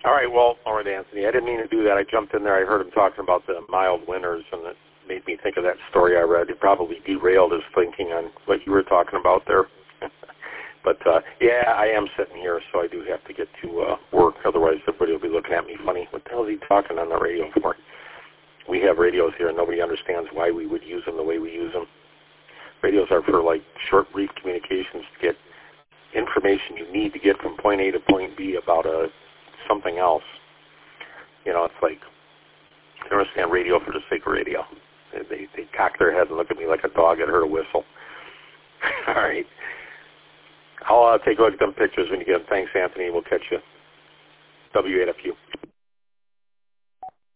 All right, well, all right, Anthony, I didn't mean to do that. I jumped in there. I heard him talking about the mild winters, and it made me think of that story I read. It probably derailed his thinking on what you were talking about there. But, yeah, I am sitting here, so I do have to get to work. Otherwise, everybody will be looking at me funny. What the hell is he talking on the radio for? We have radios here, and nobody understands why we would use them the way we use them. Radios are for, like, short, brief communications to get information you need to get from point A to point B about something else. You know, it's like, I don't understand radio for the sake of radio. They cock their head and look at me like a dog that heard a whistle. All right. I'll take a look at them pictures when you get them. Thanks, Anthony. We'll catch you. W8FU.